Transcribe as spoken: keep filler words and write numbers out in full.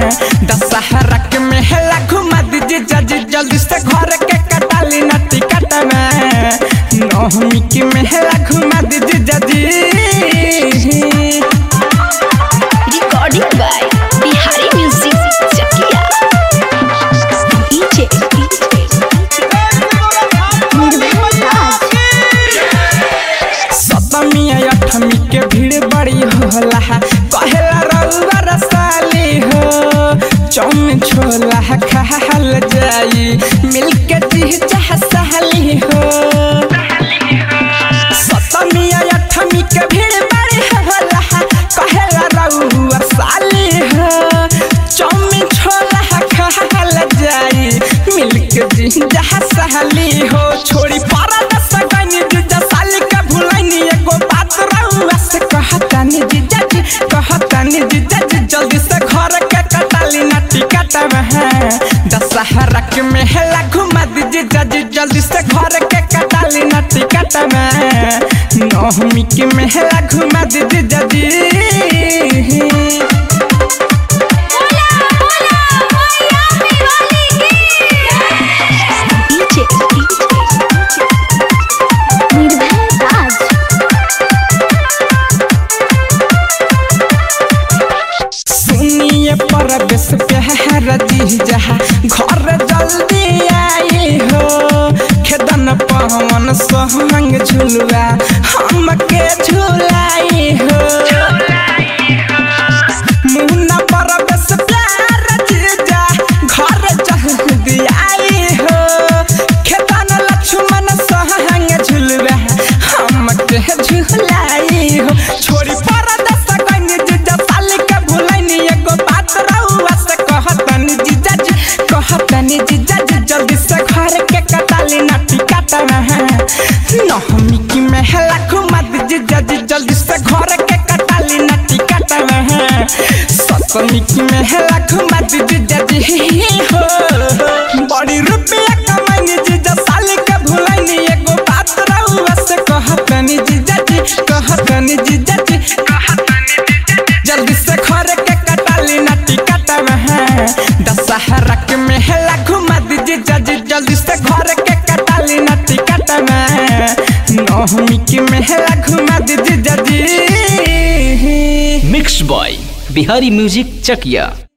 दशहरा के मेला घुमा दीजिए जजी जल्दी से घर के कटाली ना टिकट में नवमी के मेला घुमा दीजिए जजी। Recording by Bihari music Chakia. DJ सतमी अठमी के भीड़ बड़ी होला कहेला रउआ रसाली हो चौमिन छोला खाल जाई मिलके चीज सहली हो। सतमी अठमी के भीड़ बड़ी होला कहेला रउआ रसाली हो चौमिन छोला खाल जाई मिलके चीज सहली हो। छोड़ी पारा दस गनी जीजा साली के भुलाइनी एगो बात रउआ से कहतानी जीजा जी कहतानी जीजा जी जल्दी से घर के कटाली ना टिकट में दशहरा के मेला घुमा दीजिए जजी जल्दी से घर के कटाली ना टिकट में नवमी के मेला घुमा दीजिए जजी। सुनिए परवेश प्यार दी जहा घर जल्दी आई हो खेदन पवन सोहंग झुलुआ हमके झुलाई हो। मुन्ना परवेश प्यार दी जा घर जल्दी आई हो खेदन लक्ष्मण सोहंग झुलुआ हमके झुलाई हो। छोड़ी परदेश गनी जीजा साली के भुलाइनी एगो बात रउआ से कहतानी जीजा जी कहतानी जीजा जी जल्दी से घर के कटाली ना टिकट में नवमी की मेला घुमा दीजिए जजी जल्दी से घर के कटाली ना टिकट में सतमी की मेला घुमा दीजिए जजी हो। बड़ी रुपया कमाइनी जीजा साली के भुलाइनी एगो बात रउआ से कहतानी जीजा जी कहतानी जीजा जी जल्दी से घर के कटाली ना टिकट में दशहरा के मेला घुमा दीजिए जजी जल्दी से घर के कटाली ना टिकट में नवमी के मेला घुमा दीजिए जजी। मिक्स बॉय बिहारी म्यूजिक चकिया।